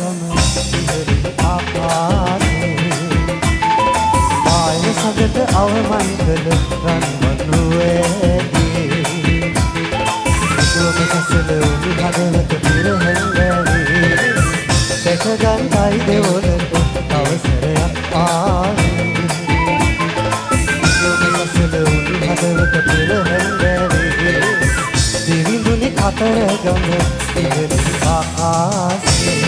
ගම ඉහළ ආකාශේ ආය සගට අවමන් කළ රන්වනුවේදී ඔබ සසල උඩු හදවත පිරහැංගවී දැකගන්ටයි දෙවොලට අවසරයක් ආවේ ඔබ සසල උඩු හදවත පිරහැංගවී දිවිඳුනි කතරගම ඉහළ ආකාශේ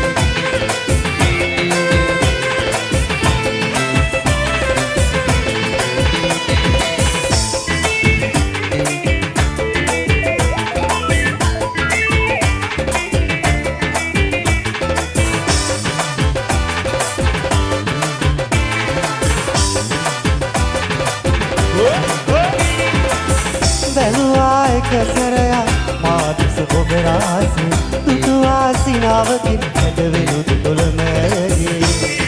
බැලුවා එක සැරයක් මාදිස ඔබරාසි දුටුවා සිනාවකින් හැඩවෙනුත් තොළමැගේ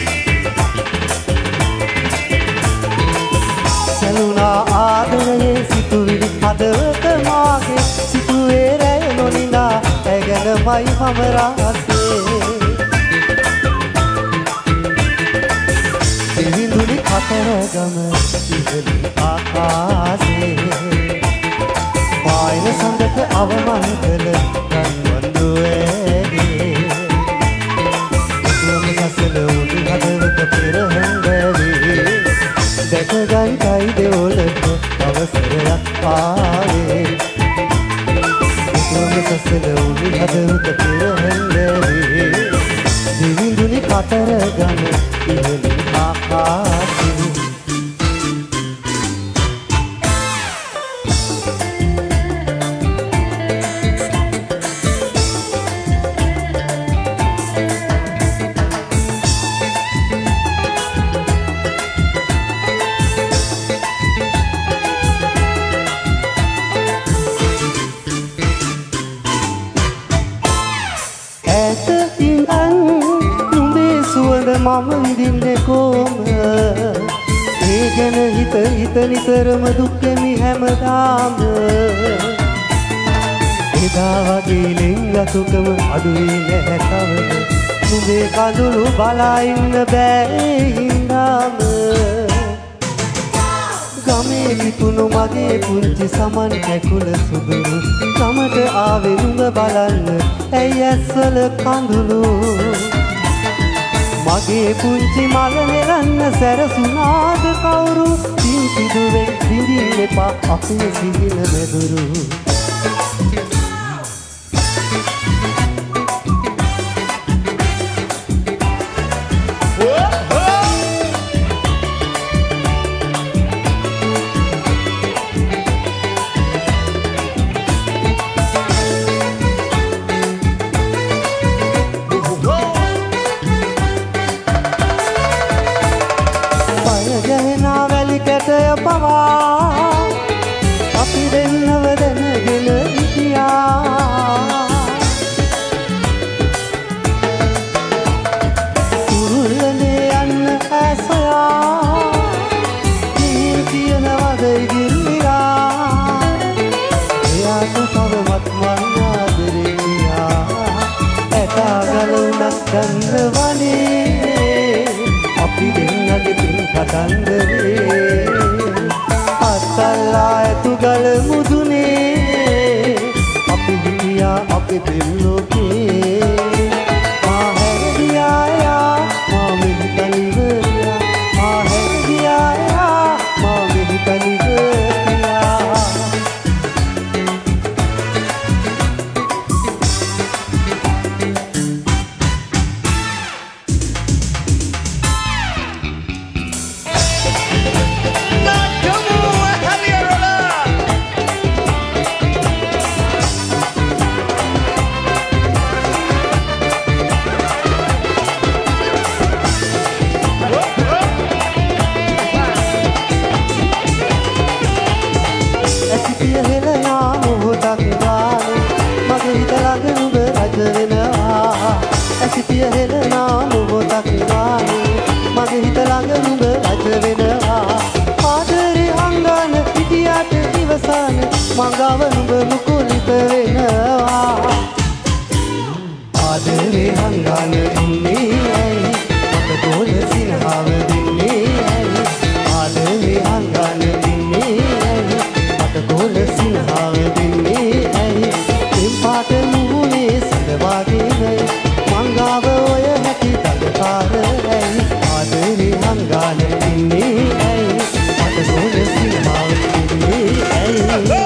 සැලුනා ආදරයේ සිතුවිලි හදවත මාගේ සිතුවේ රැය නොනිනා ඇගැනමයි මම රාසේ දිවිඳුනි කතරගම ඉහළ ආකාශේ පායන සඳක අවමන් කළ රන්වනුවේදී ඔබ සසල උඩු හදවත පෙරහැංගවී දැකගන්ටයි දෙවොලට අවසරයක් ආවේ ඔබ සසල උඩු හදවත පෙරහැංගවී දිවිඳුනි කතරගම ඉහළ ආකාශේ මම විඳින්නේ කොහොම ඒ ගැන හිත නිතරම දුක්ෙමි හැමදාම එදා වගේ ලෙන්ගතුකම අඩුවේ නැහැ කවද නුඹේ කඳුළු බලා ඉන්න බෑ හින්දාම ගමේ පිපුණු මගේ පුංචි සමන් කැකුල සුදුරු ගමට ආවේ නුඹ බලන්න ඇයි ඇස්වල කඳුළු මගේ පුංචි මල නෙරන්න සැරසුනාද කවුරු සිදුවෙන් විඳින්න එපා අපේ සිහින මෙදුරු අපි දෙන්නව දැනගෙන හිටියා උරුල්ලනේ යන්න ඇසයා මේ කියනවද ඉදිරියා එයාට තවමත් මං ආදරෙයා ඇතා ගලුණක් ගන්න වනේ අපි දෙන්නගේ පින් කතන්දරේ අත්තල්ලා ඇතු ගල මුදුනේ අපි හිටියා අපේ පෙම්ලෝකේ මා හැරගියායා මා මෙහි තනිවරියා මා හැරගියායා මා මෙහි තනිවරියා සිටිය හෙළනා මොහොතක් වානේ මගේ හිත ළඟ නුඹ රජ වෙනවා ආදරේ අංගන පිටියට ඉවසන මංගව නුඹ මුකුලිත වෙනවා ආදරේ අංගන වගේමයි මංගාව ඔය හැටි දඟකාර ඇයි ආදරේ හංගාන ඉන්නේ ඇයි මට සෝන සීමාව ඉන්නේ ඇයි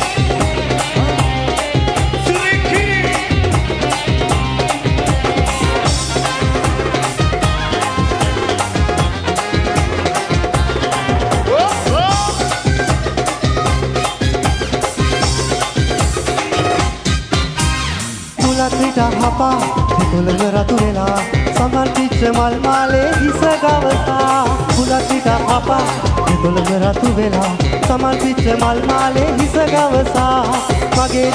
හපා දෙකොළම රතු වෙලා සමන් පිච්ච මල් මාලේ හිස ගවසා පුලත් පිට හපා දෙකොළම රතු වෙලා සමන් පිච්ච මල් මාලේ හිස ගවසා මගේ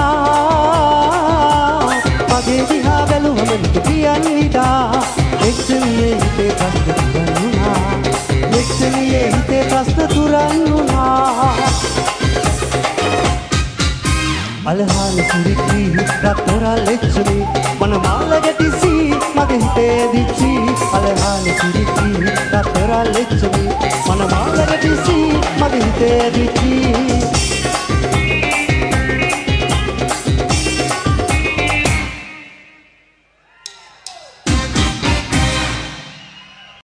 දිහා බැලුවම නිතියන් විඩා එක්ෂණියේ හිතේ ප්‍රශ්න තුරන් වුණා එක්ෂණියේ හිතේ ප්‍රශ්න තුරන් වුණා අලහාන සුරිකී රත්තරල් එච්චමි මන මාල ගැටිසි මගේ හිතේ දිච්චි අලහාන සුරිකී රත්තරල් එච්චමි මන මාල ගැටිසි මගේ හිතේ දිච්චි